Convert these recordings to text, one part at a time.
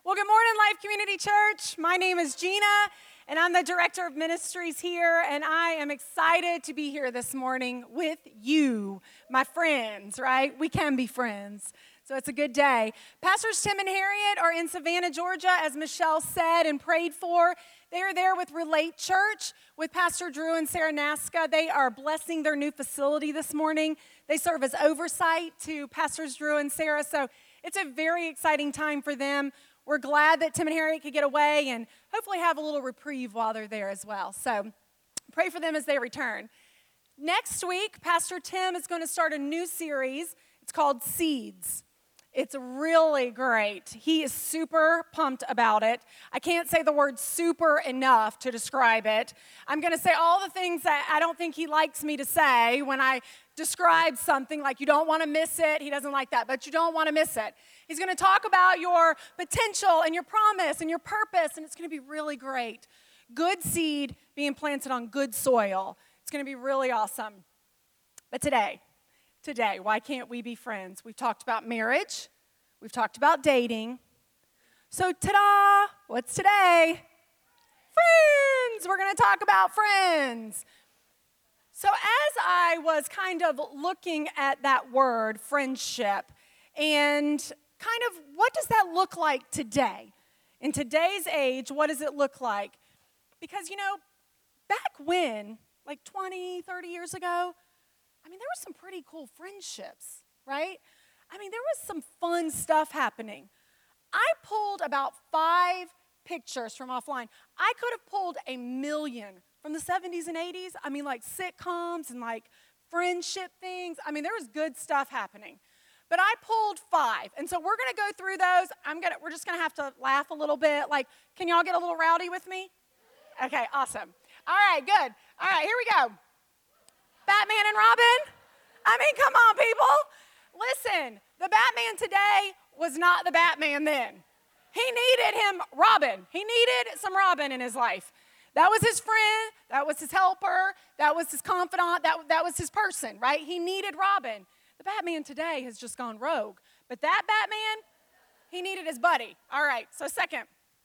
Well, good morning, Life Community Church. My name is Gina, and I'm the Director of Ministries here, and I am excited to be here this morning with you, my friends, right? We can be friends, so it's a good day. Pastors Tim and Harriet are in Savannah, Georgia, as Michelle said and prayed for. They are there with Relate Church, with Pastor Drew and Sarah Nasca. They are blessing their new facility this morning. They serve as oversight to Pastors Drew and Sarah, so it's a very exciting time for them. We're glad that Tim and Harriet could get away and hopefully have a little reprieve while they're there as well. So pray for them as they return. Next week, Pastor Tim is going to start a new series. It's called Seeds. It's really great. He is super pumped about it. I can't say the word super enough to describe it. I'm going to say all the things that I don't think he likes me to say when I describe something, like you don't want to miss it. He doesn't like that, but you don't want to miss it. He's going to talk about your potential and your promise and your purpose, and it's going to be really great. Good seed being planted on good soil. It's going to be really awesome. But today, why can't we be friends? We've talked about marriage. We've talked about dating. So ta-da! What's today? Friends! We're going to talk about friends. So as I was kind of looking at that word, friendship, and kind of what does that look like today? In today's age, what does it look like? Because, back when, like 20, 30 years ago, there were some pretty cool friendships, right? There was some fun stuff happening. I pulled about 5 pictures from offline. I could have pulled 1 million from the 70s and 80s. Like sitcoms and like friendship things. There was good stuff happening. But I pulled 5. And so we're going to go through those. We're just going to have to laugh a little bit. Like, can y'all get a little rowdy with me? Okay, awesome. All right, good. All right, here we go. Batman and Robin? Come on, people. Listen, the Batman today was not the Batman then. He needed him Robin. He needed some Robin in his life. That was his friend. That was his helper. That was his confidant. That was his person, right? He needed Robin. The Batman today has just gone rogue. But that Batman, he needed his buddy. All right, so second.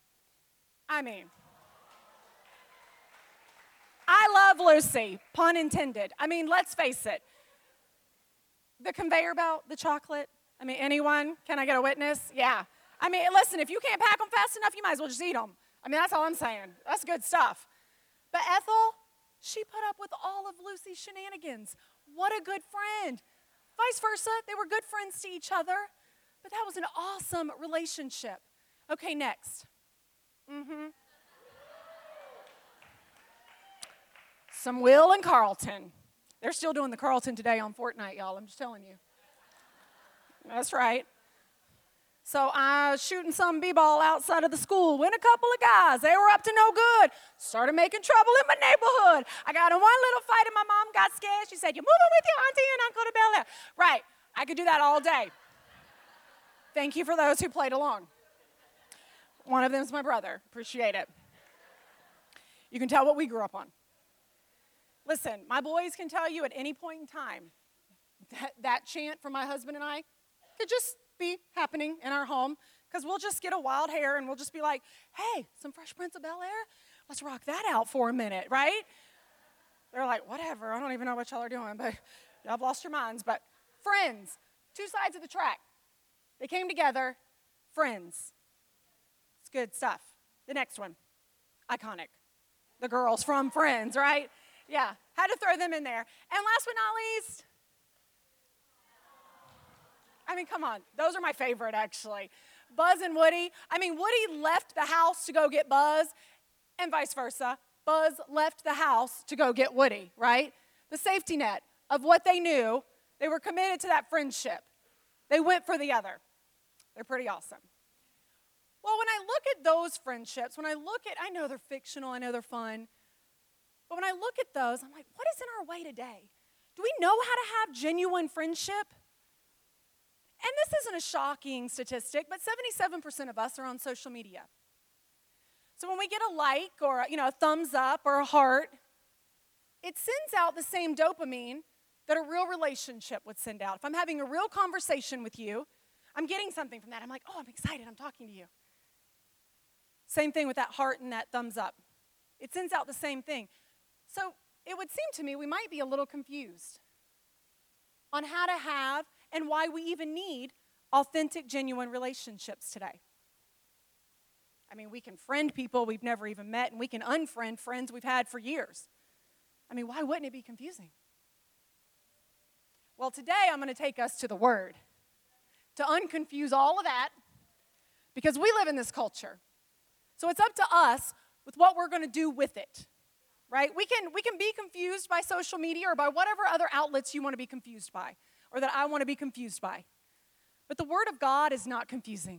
I love Lucy, pun intended. Let's face it. The conveyor belt, the chocolate. Anyone? Can I get a witness? Yeah. Listen, if you can't pack them fast enough, you might as well just eat them. That's all I'm saying. That's good stuff. But Ethel, she put up with all of Lucy's shenanigans. What a good friend. Vice versa, they were good friends to each other. But that was an awesome relationship. Okay, next. Some Will and Carlton. They're still doing the Carlton today on Fortnite, y'all. I'm just telling you. That's right. So I was shooting some b-ball outside of the school with a couple of guys. They were up to no good. Started making trouble in my neighborhood. I got in one little fight and my mom got scared. She said, "You're moving with your auntie and uncle to Bel Air." Right. I could do that all day. Thank you for those who played along. One of them is my brother. Appreciate it. You can tell what we grew up on. Listen, my boys can tell you at any point in time that chant from my husband and I could just be happening in our home, because we'll just get a wild hair and we'll just be like, "Hey, some Fresh Prince of Bel Air? Let's rock that out for a minute," right? They're like, "Whatever, I don't even know what y'all are doing, but y'all have lost your minds." But friends, 2 sides of the track. They came together, friends. It's good stuff. The next one, iconic. The girls from Friends, right? Yeah, had to throw them in there. And last but not least, come on. Those are my favorite, actually. Buzz and Woody. Woody left the house to go get Buzz, and vice versa. Buzz left the house to go get Woody, right? The safety net of what they knew. They were committed to that friendship. They went for the other. They're pretty awesome. Well, when I look at those friendships, I know they're fictional, I know they're fun, but when I look at those, I'm like, what is in our way today? Do we know how to have genuine friendship? And this isn't a shocking statistic, but 77% of us are on social media. So when we get a like or a thumbs up or a heart, it sends out the same dopamine that a real relationship would send out. If I'm having a real conversation with you, I'm getting something from that. I'm like, "Oh, I'm excited, I'm talking to you." Same thing with that heart and that thumbs up. It sends out the same thing. So it would seem to me we might be a little confused on how to have and why we even need authentic, genuine relationships today. I mean, we can friend people we've never even met, and we can unfriend friends we've had for years. I mean, why wouldn't it be confusing? Well, today I'm going to take us to the Word to unconfuse all of that, because we live in this culture. So it's up to us with what we're going to do with it, right? We can be confused by social media or by whatever other outlets you want to be confused by, or that I want to be confused by. But the Word of God is not confusing.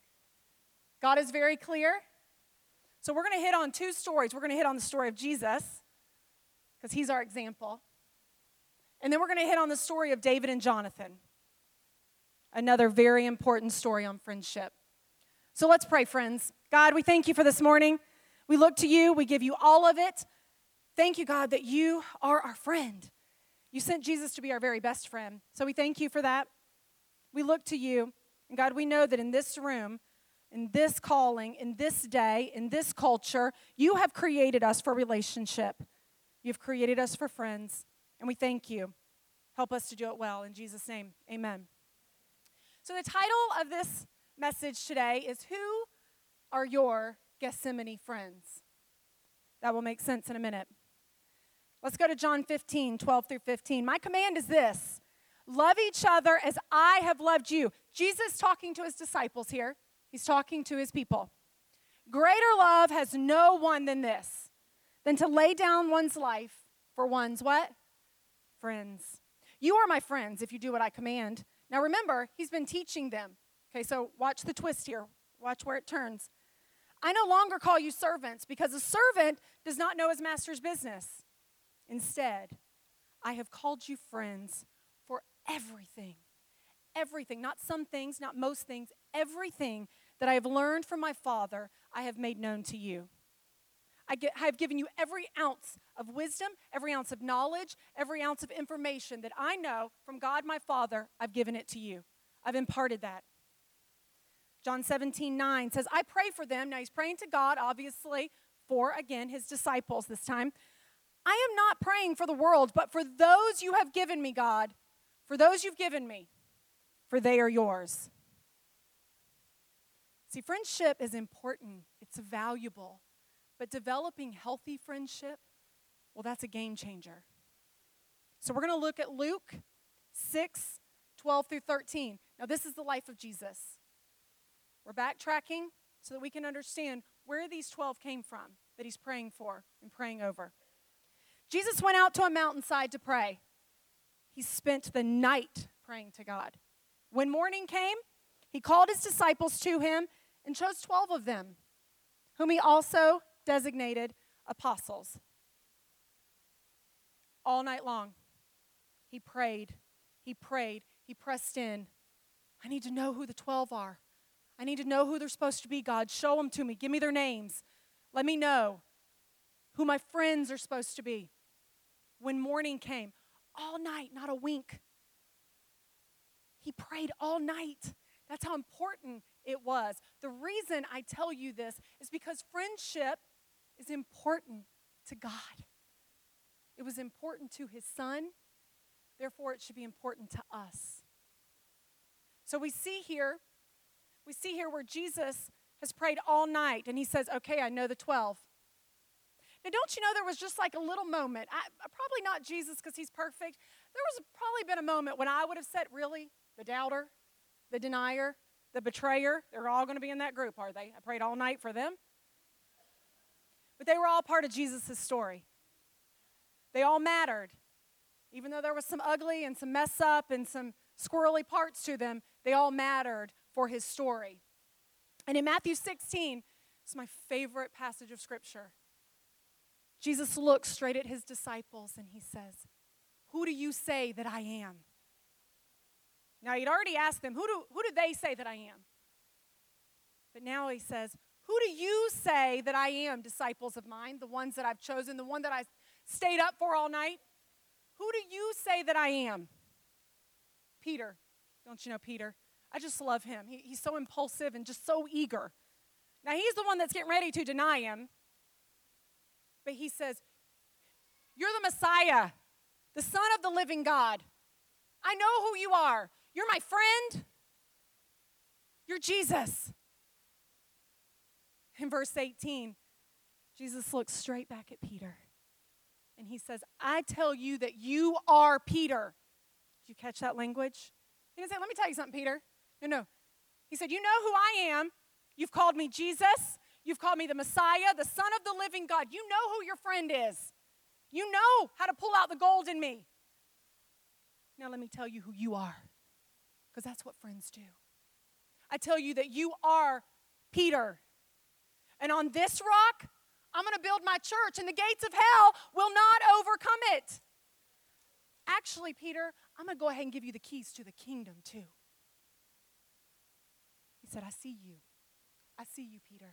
God is very clear. So we're going to hit on two stories. We're going to hit on the story of Jesus, because he's our example. And then we're going to hit on the story of David and Jonathan, another very important story on friendship. So let's pray, friends. God, we thank you for this morning. We look to you. We give you all of it. Thank you, God, that you are our friend. You sent Jesus to be our very best friend. So we thank you for that. We look to you. And God, we know that in this room, in this calling, in this day, in this culture, you have created us for relationship. You've created us for friends. And we thank you. Help us to do it well. In Jesus' name, amen. So the title of this message today is, Who Are Your Gethsemane Friends? That will make sense in a minute. Let's go to John 15, 12 through 15. My command is this: love each other as I have loved you. Jesus talking to his disciples here. He's talking to his people. Greater love has no one than this, than to lay down one's life for one's what? Friends. You are my friends if you do what I command. Now remember, he's been teaching them. Okay, so watch the twist here. Watch where it turns. I no longer call you servants, because a servant does not know his master's business. Instead, I have called you friends, for everything, not some things, not most things, everything that I have learned from my Father, I have made known to you. I have given you every ounce of wisdom, every ounce of knowledge, every ounce of information that I know from God my Father. I've given it to you. I've imparted that. John 17:9 says, I pray for them. Now he's praying to God, obviously, for, again, his disciples this time. I am not praying for the world, but for those you have given me, God, for those you've given me, for they are yours. See, friendship is important. It's valuable. But developing healthy friendship, well, that's a game changer. So we're going to look at Luke 6, 12 through 13. Now, this is the life of Jesus. We're backtracking so that we can understand where these 12 came from that he's praying for and praying over. Jesus went out to a mountainside to pray. He spent the night praying to God. When morning came, he called his disciples to him and chose 12 of them, whom he also designated apostles. All night long, he prayed, he pressed in. I need to know who the 12 are. I need to know who they're supposed to be, God. Show them to me. Give me their names. Let me know who my friends are supposed to be. When morning came, all night, not a wink. He prayed all night. That's how important it was. The reason I tell you this is because friendship is important to God. It was important to his Son. Therefore, it should be important to us. So we see here where Jesus has prayed all night, and he says, okay, I know the 12. Now, don't you know there was just like a little moment, probably not Jesus because he's perfect. There was probably been a moment when I would have said, really, the doubter, the denier, the betrayer, they're all going to be in that group, are they? I prayed all night for them. But they were all part of Jesus' story. They all mattered. Even though there was some ugly and some mess up and some squirrely parts to them, they all mattered for his story. And in Matthew 16, it's my favorite passage of Scripture. Jesus looks straight at his disciples and he says, who do you say that I am? Now, he'd already asked them, who do they say that I am? But now he says, who do you say that I am, disciples of mine, the ones that I've chosen, the one that I stayed up for all night? Who do you say that I am? Peter. Don't you know Peter? I just love him. He's so impulsive and just so eager. Now, he's the one that's getting ready to deny him. But he says, you're the Messiah, the Son of the living God. I know who you are. You're my friend. You're Jesus. In verse 18, Jesus looks straight back at Peter. And he says, I tell you that you are Peter. Did you catch that language? He didn't say, let me tell you something, Peter. No. He said, you know who I am. You've called me Jesus. You've called me the Messiah, the Son of the living God. You know who your friend is. You know how to pull out the gold in me. Now let me tell you who you are, because that's what friends do. I tell you that you are Peter. And on this rock, I'm going to build my church, and the gates of hell will not overcome it. Actually, Peter, I'm going to go ahead and give you the keys to the kingdom too. He said, I see you. I see you, Peter.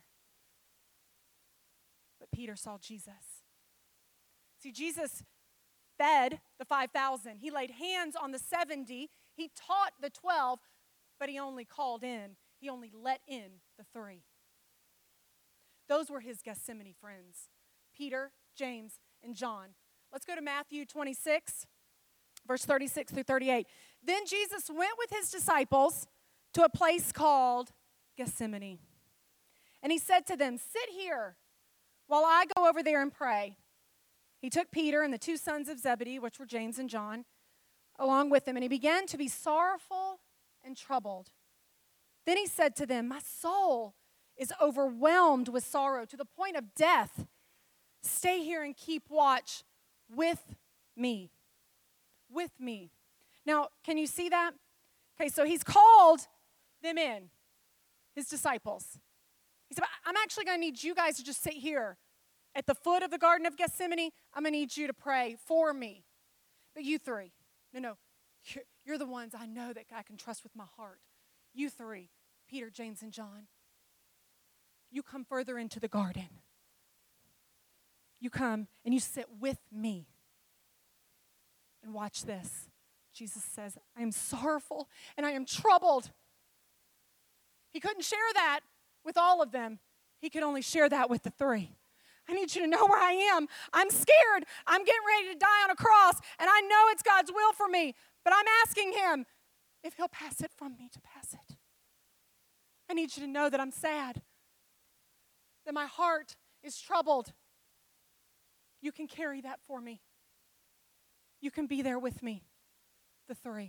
But Peter saw Jesus. See, Jesus fed the 5,000. He laid hands on the 70. He taught the 12, but he only he only let in the 3. Those were his Gethsemane friends, Peter, James, and John. Let's go to Matthew 26, verse 36 through 38. Then Jesus went with his disciples to a place called Gethsemane. And he said to them, sit here while I go over there and pray. He took Peter and the 2 sons of Zebedee, which were James and John, along with him, and he began to be sorrowful and troubled. Then he said to them, my soul is overwhelmed with sorrow to the point of death. Stay here and keep watch with me. With me. Now, can you see that? Okay, so he's called them in, his disciples. He said, I'm actually going to need you guys to just sit here at the foot of the Garden of Gethsemane. I'm going to need you to pray for me. But you 3, no, you're the ones I know that I can trust with my heart. You 3, Peter, James, and John, you come further into the garden. You come and you sit with me. And watch this. Jesus says, I am sorrowful and I am troubled. He couldn't share that with all of them. He could only share that with the 3. I need you to know where I am. I'm scared. I'm getting ready to die on a cross, and I know it's God's will for me, but I'm asking him if he'll pass it from me to pass it. I need you to know that I'm sad, that my heart is troubled. You can carry that for me. You can be there with me, the 3.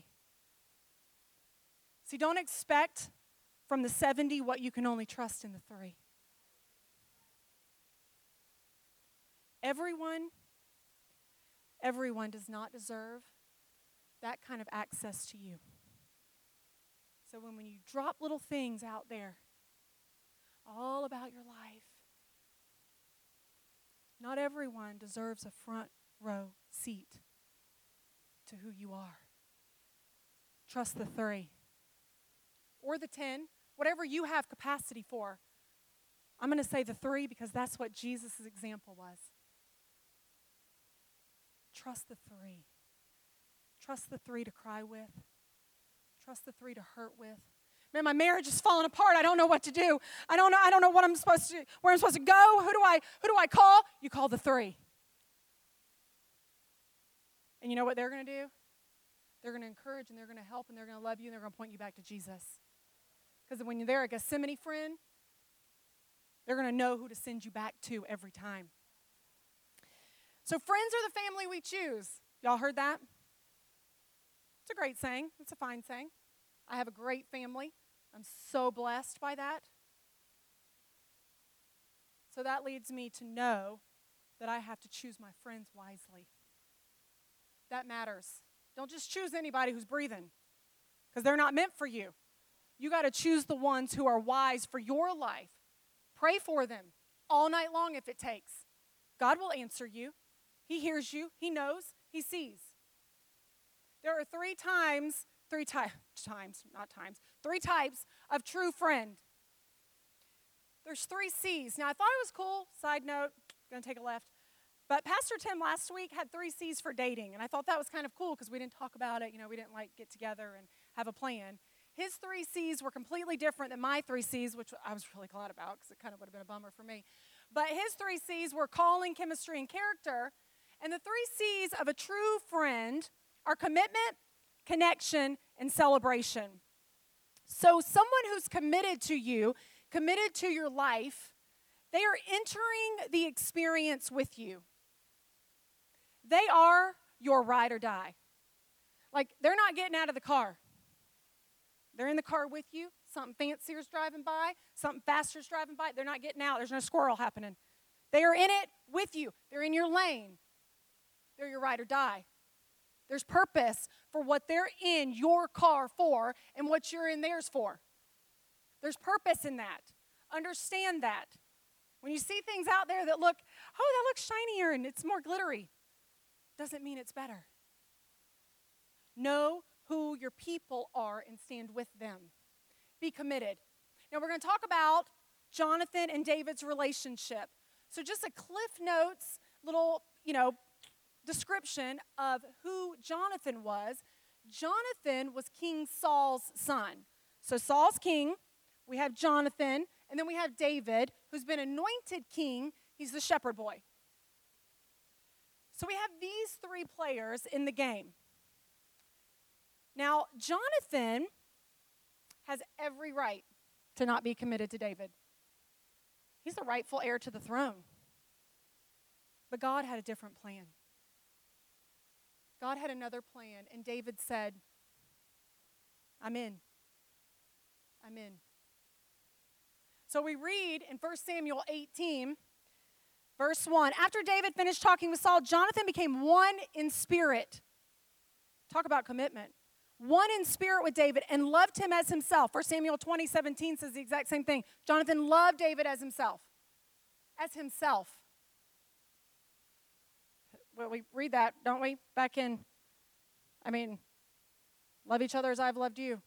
See, don't expect from the 70 what you can only trust in the 3. Everyone does not deserve that kind of access to you. So when you drop little things out there, all about your life, not everyone deserves a front row seat to who you are. Trust the 3 or the 10, whatever you have capacity for. I'm going to say the 3 because that's what Jesus' example was. Trust the 3. Trust the 3 to cry with. Trust the 3 to hurt with. Man, my marriage is falling apart. I don't know what to do. I don't know what I'm supposed to, where I'm supposed to go. Who do I call? You call the 3. And you know what they're going to do? They're going to encourage and they're going to help and they're going to love you and they're going to point you back to Jesus. Because when you're there, a Gethsemane friend, they're going to know who to send you back to every time. So friends are the family we choose. Y'all heard that? It's a great saying. It's a fine saying. I have a great family. I'm so blessed by that. So that leads me to know that I have to choose my friends wisely. That matters. Don't just choose anybody who's breathing, because they're not meant for you. You got to choose the ones who are wise for your life. Pray for them all night long if it takes. God will answer you. He hears you. He knows. He sees. There are three types of true friend. There's 3 C's. Now, I thought it was cool. Side note, going to take a left. But Pastor Tim last week had 3 C's for dating, and I thought that was kind of cool because we didn't talk about it. We didn't get together and have a plan. His 3 C's were completely different than my 3 C's, which I was really glad about because it kind of would have been a bummer for me. But his 3 C's were calling, chemistry, and character. And the 3 C's of a true friend are commitment, connection, and celebration. So someone who's committed to you, committed to your life, they are entering the experience with you. They are your ride or die. Like, they're not getting out of the car. They're in the car with you. Something fancier's driving by. Something faster's driving by. They're not getting out. There's no squirrel happening. They are in it with you. They're in your lane. They're your ride or die. There's purpose for what they're in your car for and what you're in theirs for. There's purpose in that. Understand that. When you see things out there that look, oh, that looks shinier and it's more glittery, doesn't mean it's better. Know who your people are and stand with them. Be committed. Now we're going to talk about Jonathan and David's relationship. So just a Cliff Notes little, description of who Jonathan was. Jonathan was King Saul's son. So Saul's king, we have Jonathan, and then we have David, who's been anointed king. He's the shepherd boy. So we have these 3 players in the game. Now, Jonathan has every right to not be committed to David. He's the rightful heir to the throne. But God had a different plan. God had another plan, and David said, I'm in. I'm in. So we read in 1 Samuel 18, verse 1, after David finished talking with Saul, Jonathan became one in spirit. Talk about commitment. One in spirit with David and loved him as himself. 1 Samuel 20:17 says the exact same thing. Jonathan loved David as himself. As himself. Well, we read that, don't we? Back in, love each other as I've loved you.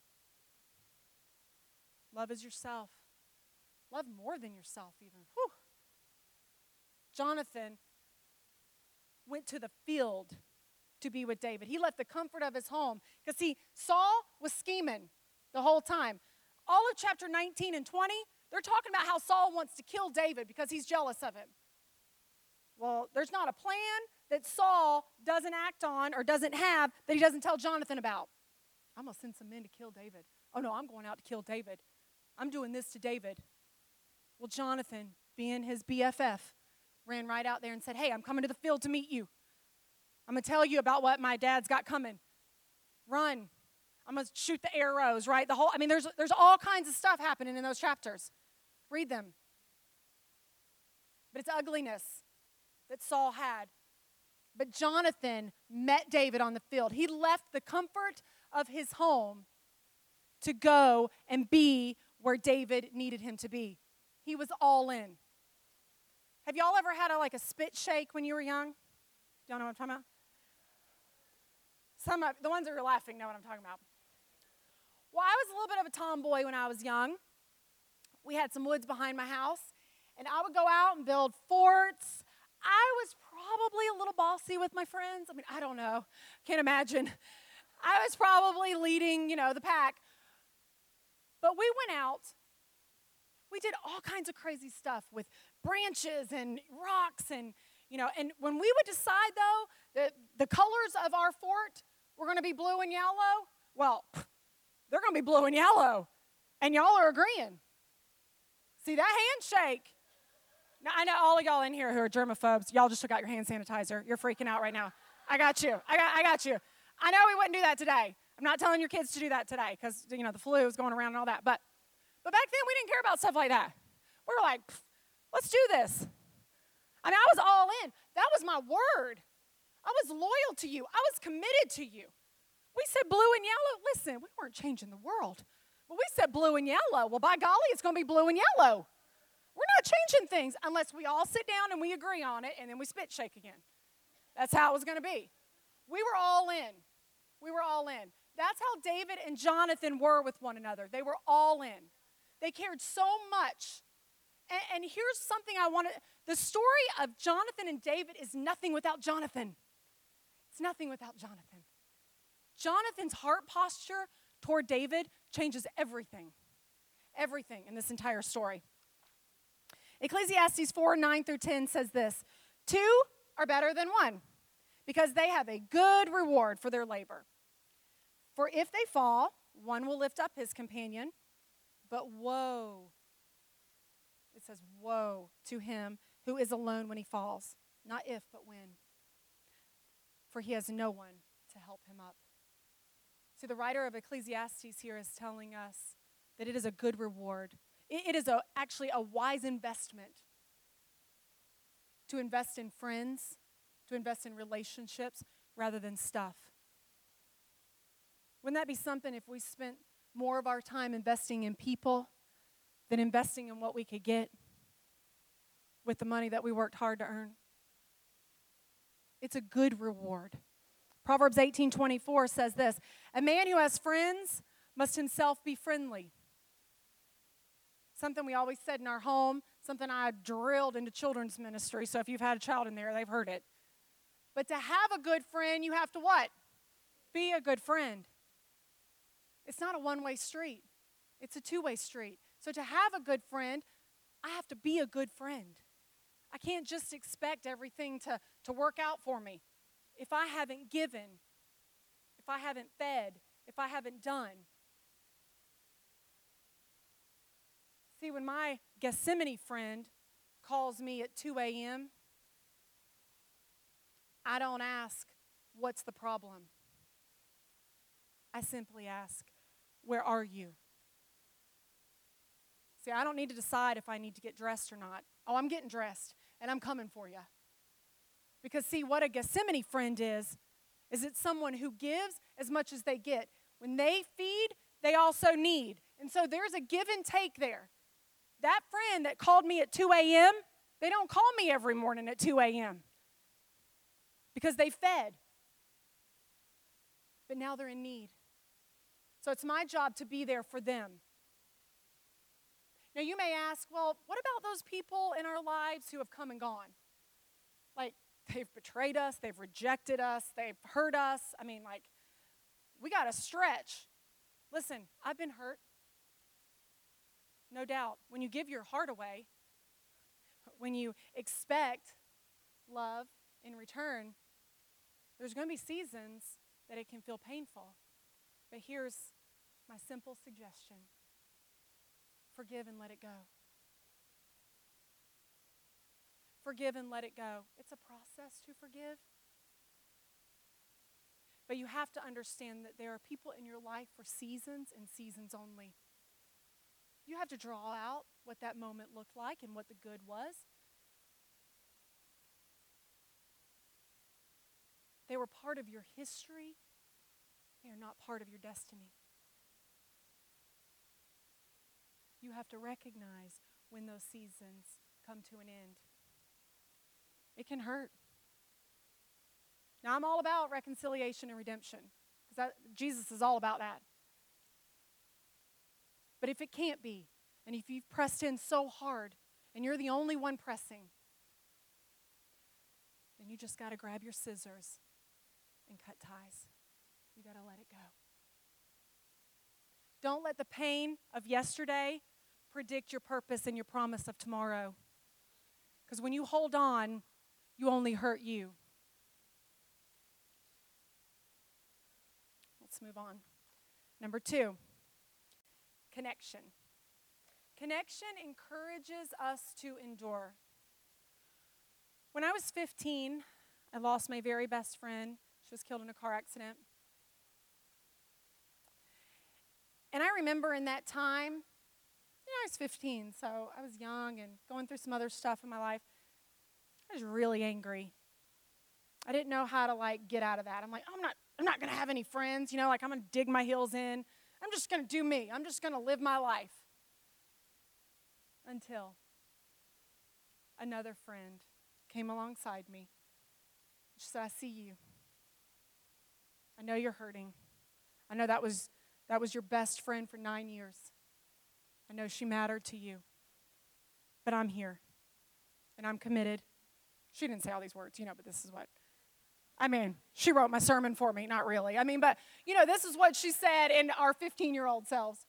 Love as yourself. Love more than yourself even. Whew. Jonathan went to the field to be with David. He left the comfort of his home. Because see, Saul was scheming the whole time. All of chapter 19 and 20, they're talking about how Saul wants to kill David because he's jealous of him. Well, there's not a plan that Saul doesn't act on or doesn't have that he doesn't tell Jonathan about. I'm going to send some men to kill David. Oh, no, I'm going out to kill David. I'm doing this to David. Well, Jonathan, being his BFF, ran right out there and said, hey, I'm coming to the field to meet you. I'm going to tell you about what my dad's got coming. Run. I'm going to shoot the arrows, right? There's all kinds of stuff happening in those chapters. Read them. But it's ugliness that Saul had. But Jonathan met David on the field. He left the comfort of his home to go and be where David needed him to be. He was all in. Have y'all ever had a spit shake when you were young? Y'all know what I'm talking about? The ones that are laughing know what I'm talking about. Well, I was a little bit of a tomboy when I was young. We had some woods behind my house, and I would go out and build forts. I was probably a little bossy with my friends. I don't know. Can't imagine. I was probably leading, the pack. But we went out. We did all kinds of crazy stuff with branches and rocks and when we would decide, though, that the colors of our fort were going to be blue and yellow, well, they're going to be blue and yellow, and y'all are agreeing. See, that handshake. Now, I know all of y'all in here who are germaphobes, y'all just took out your hand sanitizer. You're freaking out right now. I got you. I got you. I know we wouldn't do that today. I'm not telling your kids to do that today because, the flu is going around and all that. But back then, we didn't care about stuff like that. We were like, let's do this. I was all in. That was my word. I was loyal to you. I was committed to you. We said blue and yellow. Listen, we weren't changing the world. But we said blue and yellow. Well, by golly, it's going to be blue and yellow. We're not changing things unless we all sit down and we agree on it, and then we spit shake again. That's how it was going to be. We were all in. We were all in. That's how David and Jonathan were with one another. They were all in. They cared so much. And here's something the story of Jonathan and David is nothing without Jonathan. It's nothing without Jonathan. Jonathan's heart posture toward David changes everything. Everything in this entire story. Ecclesiastes 4:9-10 says this, 2 are better than 1, because they have a good reward for their labor. For if they fall, one will lift up his companion, but woe, it says woe to him who is alone when he falls, not if, but when. For he has no one to help him up. See, the writer of Ecclesiastes here is telling us that it is a good reward. It is actually a wise investment to invest in friends, to invest in relationships, rather than stuff. Wouldn't that be something if we spent more of our time investing in people than investing in what we could get with the money that we worked hard to earn? It's a good reward. Proverbs 18:24 says this, a man who has friends must himself be friendly. Something we always said in our home, something I drilled into children's ministry, so if you've had a child in there, they've heard it. But to have a good friend, you have to what? Be a good friend. It's not a one-way street. It's a two-way street. So to have a good friend, I have to be a good friend. I can't just expect everything to work out for me. If I haven't given, if I haven't fed, if I haven't done. See, when my Gethsemane friend calls me at 2 a.m., I don't ask, what's the problem? I simply ask, where are you? See, I don't need to decide if I need to get dressed or not. Oh, I'm getting dressed, and I'm coming for you. Because see, what a Gethsemane friend is it's someone who gives as much as they get. When they feed, they also need. And so there's a give and take there. That friend that called me at 2 a.m., they don't call me every morning at 2 a.m. because they fed. But now they're in need. So it's my job to be there for them. Now you may ask, well, what about those people in our lives who have come and gone? Like, they've betrayed us, they've rejected us, they've hurt us. I mean, like, we got to stretch. Listen, I've been hurt. No doubt. When you give your heart away, when you expect love in return, there's going to be seasons that it can feel painful. But here's my simple suggestion. Forgive and let it go. Forgive and let it go. It's a process to forgive. But you have to understand that there are people in your life for seasons and seasons only. You have to draw out what that moment looked like and what the good was. They were part of your history. They are not part of your destiny. You have to recognize when those seasons come to an end. It can hurt. Now, I'm all about reconciliation and redemption, because Jesus is all about that. But if it can't be, and if you've pressed in so hard, and you're the only one pressing, then you just got to grab your scissors and cut ties. You got to let it go. Don't let the pain of yesterday predict your purpose and your promise of tomorrow. Because when you hold on, you only hurt you. Let's move on. Number 2, connection. Connection encourages us to endure. When I was 15, I lost my very best friend. She was killed in a car accident. And I remember in that time, I was 15, so I was young and going through some other stuff in my life. I was really angry. I didn't know how to get out of that. I'm like, I'm not going to have any friends, I'm going to dig my heels in. I'm just going to do me. I'm just going to live my life. Until another friend came alongside me. She said, I see you. I know you're hurting. I know that was your best friend for 9 years. I know she mattered to you. But I'm here. And I'm committed. She didn't say all these words, but this is what. I mean, she wrote my sermon for me, not really. I mean, but, this is what she said in our 15-year-old selves.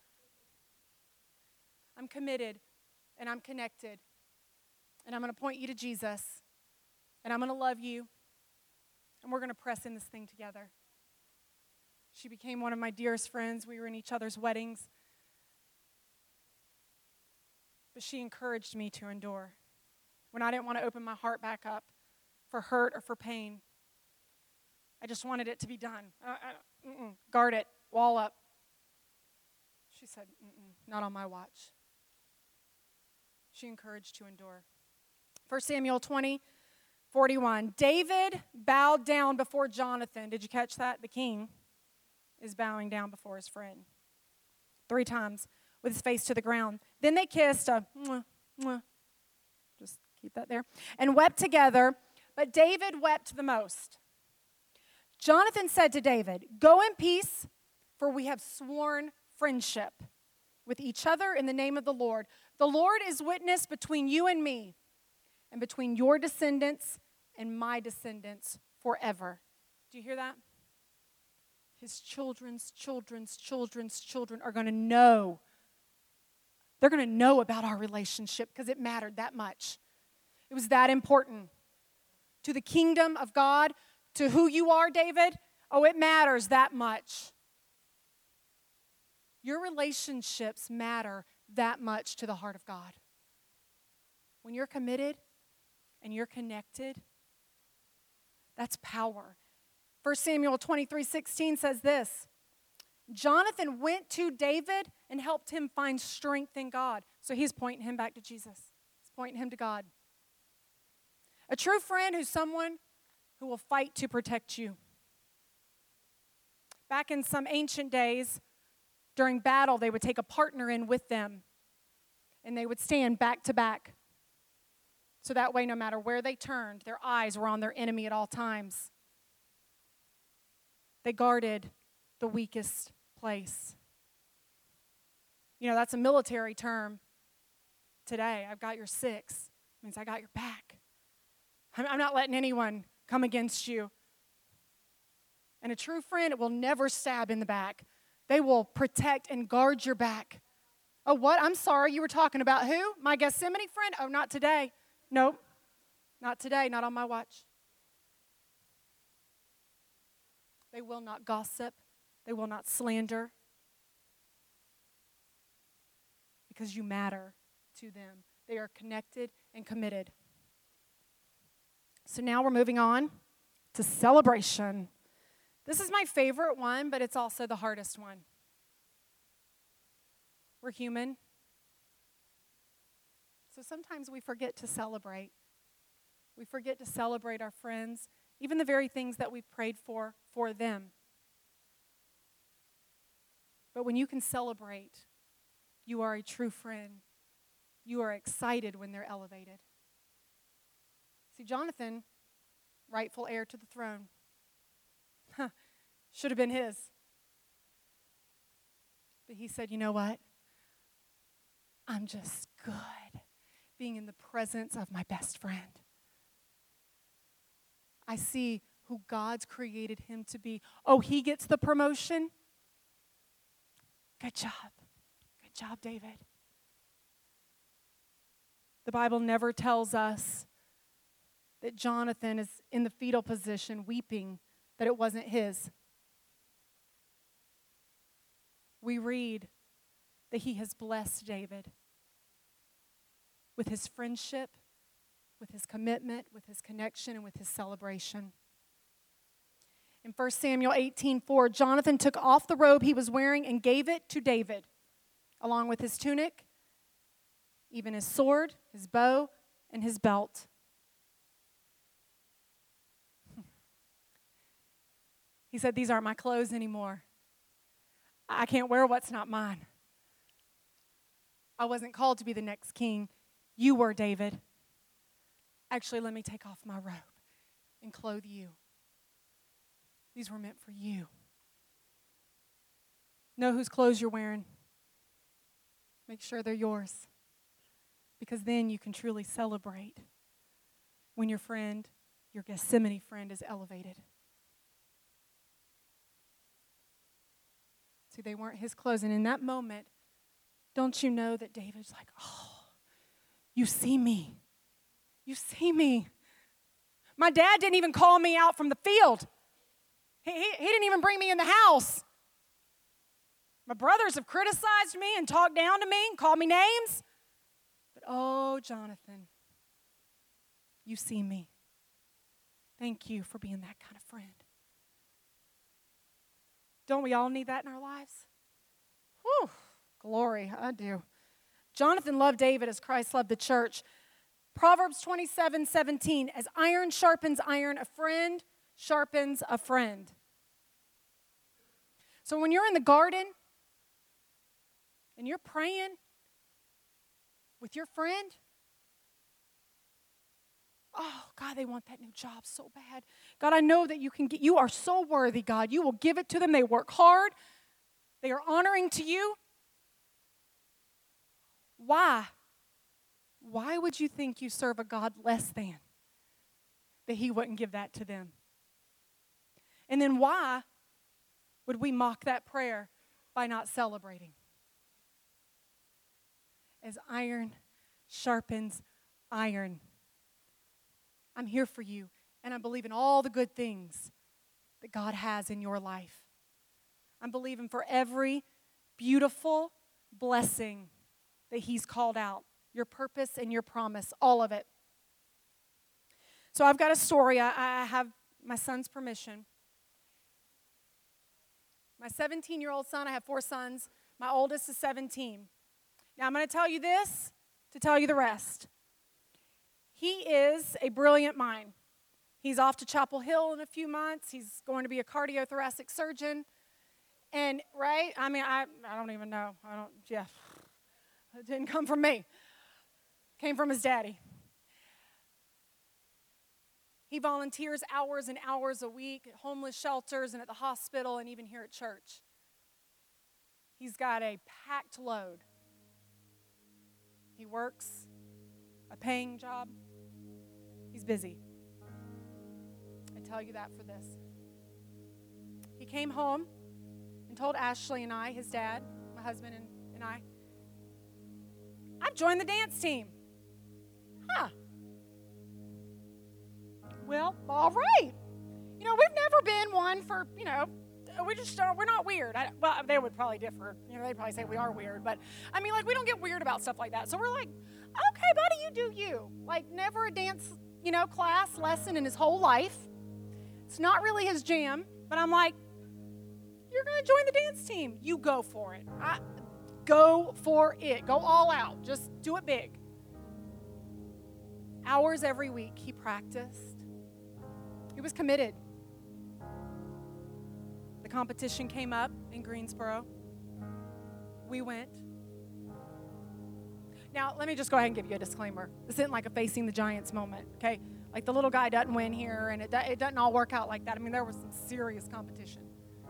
I'm committed, and I'm connected, and I'm going to point you to Jesus, and I'm going to love you, and we're going to press in this thing together. She became one of my dearest friends. We were in each other's weddings. But she encouraged me to endure. When I didn't want to open my heart back up for hurt or for pain, I just wanted it to be done. Guard it, wall up. She said, not on my watch. She encouraged to endure. 1 Samuel 20:41. David bowed down before Jonathan. Did you catch that? The king is bowing down before his friend 3 times with his face to the ground. Then they kissed, just keep that there, and wept together, but David wept the most. Jonathan said to David, go in peace, for we have sworn friendship with each other in the name of the Lord. The Lord is witness between you and me, and between your descendants and my descendants forever. Do you hear that? His children's children's children's children are going to know. They're going to know about our relationship because it mattered that much. It was that important. To the kingdom of God, to who you are, David, it matters that much. Your relationships matter that much to the heart of God. When you're committed and you're connected, that's power. 1 Samuel 23:16 says this, Jonathan went to David and helped him find strength in God. So he's pointing him back to Jesus. He's pointing him to God. A true friend who's someone who will fight to protect you. Back in some ancient days, during battle, they would take a partner in with them, and they would stand back to back. So that way, no matter where they turned, their eyes were on their enemy at all times. They guarded the weakest place. That's a military term today. I've got your 6. It means I got your back. I'm not letting anyone come against you. And a true friend will never stab in the back. They will protect and guard your back. Oh, what? I'm sorry, you were talking about who? My Gethsemane friend? Oh, not today. Nope. Not today, not on my watch. They will not gossip. They will not slander. Because you matter to them. They are connected and committed. So now we're moving on to celebration. This is my favorite one, but it's also the hardest one. We're human. So sometimes we forget to celebrate. We forget to celebrate our friends, even the very things that we've prayed for them. But when you can celebrate, you are a true friend. You are excited when they're elevated. See, Jonathan, rightful heir to the throne, should have been his. But he said, you know what? I'm just good being in the presence of my best friend. I see who God's created him to be. Oh, he gets the promotion? Good job. Good job, David. The Bible never tells us that Jonathan is in the fetal position weeping that it wasn't his. We read that he has blessed David with his friendship, with his commitment, with his connection, and with his celebration. In 1 Samuel 18:4, Jonathan took off the robe he was wearing and gave it to David, along with his tunic, even his sword, his bow, and his belt. He said, these aren't my clothes anymore. I can't wear what's not mine. I wasn't called to be the next king. You were, David. Actually, let me take off my robe and clothe you. These were meant for you. Know whose clothes you're wearing. Make sure they're yours. Because then you can truly celebrate when your friend, your Gethsemane friend, is elevated. See, they weren't his clothes. And in that moment, don't you know that David's like, oh, you see me. You see me. My dad didn't even call me out from the field. He didn't even bring me in the house. My brothers have criticized me and talked down to me and called me names. But oh, Jonathan, you see me. Thank you for being that kind of friend. Don't we all need that in our lives? Whew, glory, I do. Jonathan loved David as Christ loved the church. Proverbs 27:17, as iron sharpens iron, a friend sharpens a friend. So when you're in the garden and you're praying with your friend, oh, God, they want that new job so bad. God, I know that you are so worthy, God. You will give it to them. They work hard. They are honoring to you. Why? Why would you think you serve a God less than? That he wouldn't give that to them? And then why would we mock that prayer by not celebrating? As iron sharpens iron. I'm here for you, and I believe in all the good things that God has in your life. I'm believing for every beautiful blessing that he's called out. Your purpose and your promise, all of it. So I've got a story. I have my son's permission. My 17-year-old son, I have 4 sons. My oldest is 17. Now I'm going to tell you this to tell you the rest. He is a brilliant mind. He's off to Chapel Hill in a few months. He's going to be a cardiothoracic surgeon. And, right, I mean, I don't even know. It didn't come from me. Came from his daddy. He volunteers hours and hours a week at homeless shelters and at the hospital and even here at church. He's got a packed load. He works a paying job. He's busy. I tell you that for this. He came home and told Ashley and I, his dad, my husband and I, I've joined the dance team. Huh. Well, all right. You know, we've never been one for, we're not weird. Well, they would probably differ. They'd probably say we are weird. But, we don't get weird about stuff like that. So we're like, okay, buddy, you do you. Like, never a dance, class, lesson in his whole life. It's not really his jam. But I'm like, you're going to join the dance team. You go for it. Go for it. Go all out. Just do it big. Hours every week he practiced. He was committed. The competition came up in Greensboro. We went. Now, let me just go ahead and give you a disclaimer. This isn't like a facing the giants moment, okay? Like the little guy doesn't win here, and it doesn't all work out like that. There was some serious competition.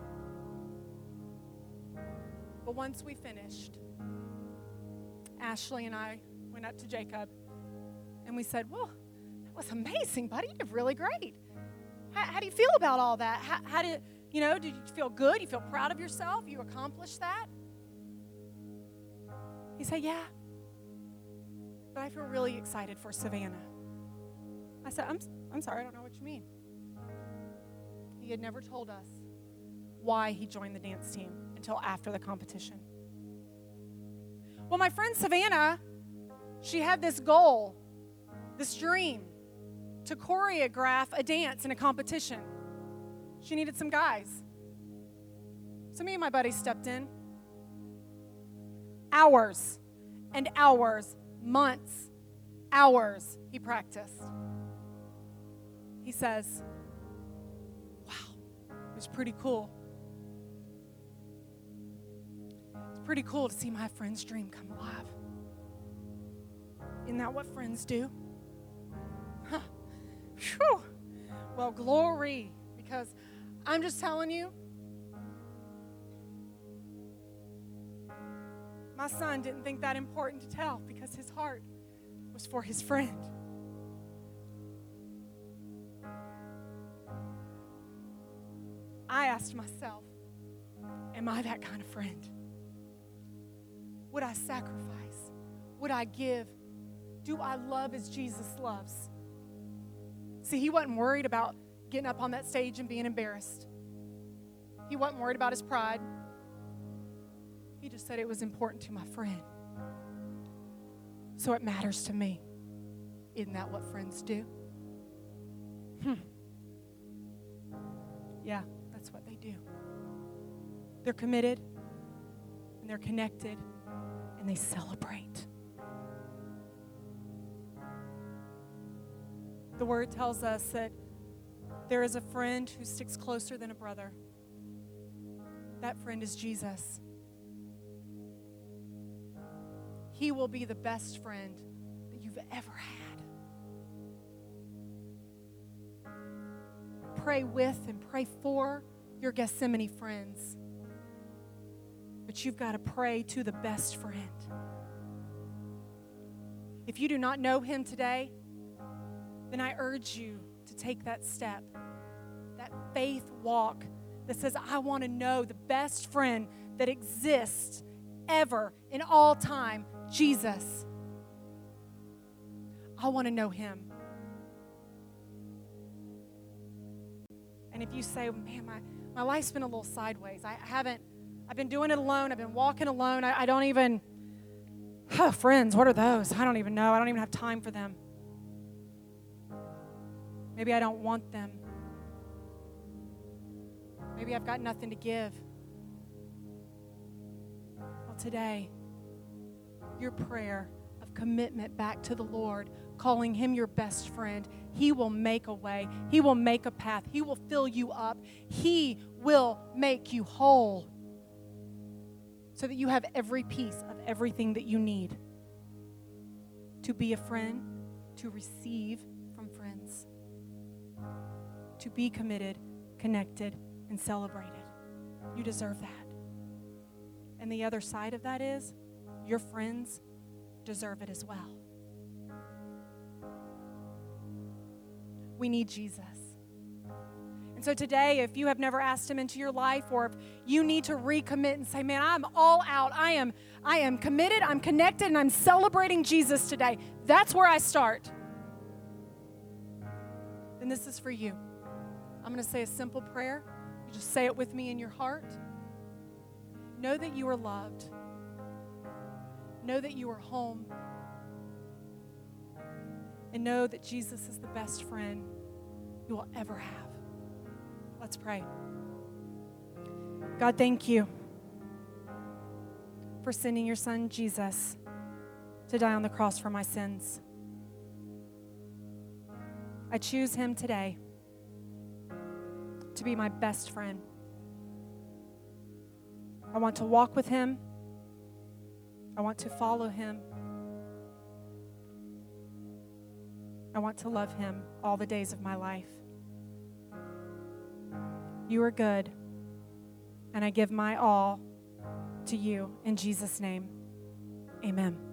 But once we finished, Ashley and I went up to Jacob, and we said, well, that was amazing, buddy. You did really great. How do you feel about all that? How did you feel good? You feel proud of yourself? You accomplished that? He said, yeah. But I feel really excited for Savannah. I said, I'm sorry, I don't know what you mean. He had never told us why he joined the dance team until after the competition. Well, my friend Savannah, she had this goal, this dream, to choreograph a dance in a competition. She needed some guys. So me and my buddy stepped in. Hours and hours, months, hours he practiced. He says, wow, it was pretty cool. It's pretty cool to see my friend's dream come alive. Isn't that what friends do? Huh. Whew. Well, glory, because I'm just telling you, my son didn't think that important to tell because his heart was for his friend. I asked myself, Am I that kind of friend? Would I sacrifice? Would I give? Do I love as Jesus loves? See, he wasn't worried about getting up on that stage and being embarrassed. He wasn't worried about his pride. He just said it was important to my friend. So it matters to me. Isn't that what friends do? Yeah, that's what they do. They're committed, and they're connected, and they celebrate. The Word tells us that there is a friend who sticks closer than a brother. That friend is Jesus. He will be the best friend that you've ever had. Pray with and pray for your Gethsemane friends. But you've got to pray to the best friend. If you do not know him today, then I urge you to take that step, that faith walk that says, I want to know the best friend that exists ever in all time, Jesus. I want to know him. And if you say, man, my life's been a little sideways. I've been doing it alone. I've been walking alone. I don't even, friends, what are those? I don't even know. I don't even have time for them. Maybe I don't want them. Maybe I've got nothing to give. Well, today, your prayer of commitment back to the Lord, calling him your best friend, he will make a way. He will make a path. He will fill you up. He will make you whole so that you have every piece of everything that you need to be a friend, to receive from friends, to be committed, connected, and celebrated. You deserve that. And the other side of that is your friends deserve it as well. We need Jesus. And so today, if you have never asked him into your life, or if you need to recommit and say, man, I'm all out. I am committed, I'm connected, and I'm celebrating Jesus today. That's where I start. Then this is for you. I'm going to say a simple prayer. You just say it with me in your heart. Know that you are loved. Know that you are home. And know that Jesus is the best friend you will ever have. Let's pray. God, thank you for sending your son, Jesus, to die on the cross for my sins. I choose him today to be my best friend. I want to walk with him. I want to follow him. I want to love him all the days of my life. You are good, and I give my all to you in Jesus' name. Amen.